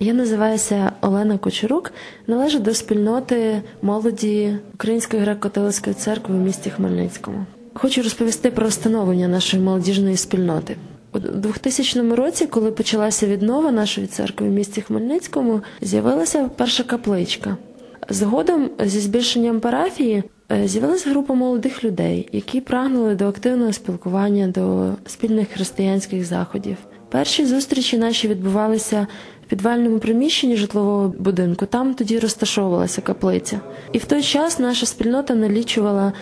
Я називаюся Олена Кучерук, належу до спільноти молоді Української греко-католицької церкви в місті Хмельницькому. Хочу розповісти про становлення нашої молодіжної спільноти. У 2000 році, коли почалася віднова нашої церкви в місті Хмельницькому, з'явилася перша капличка. Згодом, зі збільшенням парафії, з'явилася група молодих людей, які прагнули до активного спілкування, до спільних християнських заходів. Перші зустрічі наші відбувалися в підвальному приміщенні житлового будинку. Там тоді розташовувалася каплиця. І в той час наша спільнота налічувала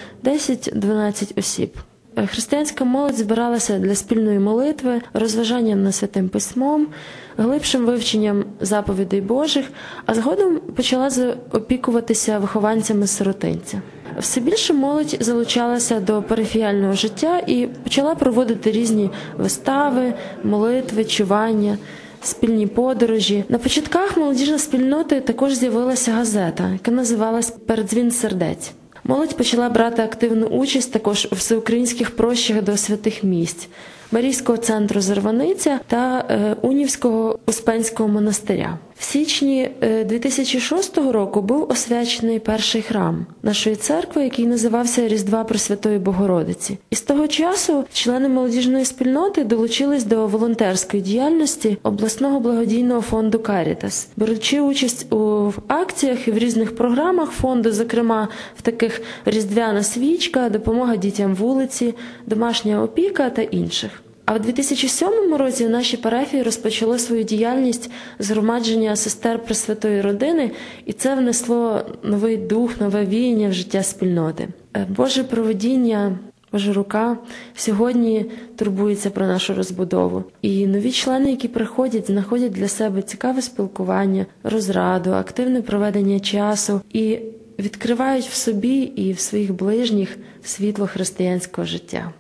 10-12 осіб. Християнська молодь збиралася для спільної молитви, розважання над Святим Письмом, глибшим вивченням заповідей Божих, а згодом почала опікуватися вихованцями сиротинця. Все більше молодь залучалася до парафіяльного життя і почала проводити різні вистави, молитви, чування, спільні подорожі. На початках молодіжної спільноти також з'явилася газета, яка називалась «Передзвін сердець». Молодь почала брати активну участь також у всеукраїнських прощах до святих місць – Марійського центру Зарваниця та Унівського Успенського монастиря. В січні 2006 року був освячений перший храм нашої церкви, який називався Різдва Пресвятої Богородиці. І з того часу члени молодіжної спільноти долучились до волонтерської діяльності обласного благодійного фонду «Карітас», беручи участь у акціях і в різних програмах фонду, зокрема в таких «Різдвяна свічка», «Допомога дітям вулиці», «Домашня опіка» та інших. А в 2007 році в нашій парафії розпочало свою діяльність згромадження сестер Пресвятої Родини, і це внесло новий дух, нове віяння в життя спільноти. Боже провидіння, Божа рука сьогодні турбується про нашу розбудову. І нові члени, які приходять, знаходять для себе цікаве спілкування, розраду, активне проведення часу і відкривають в собі і в своїх ближніх світло християнського життя.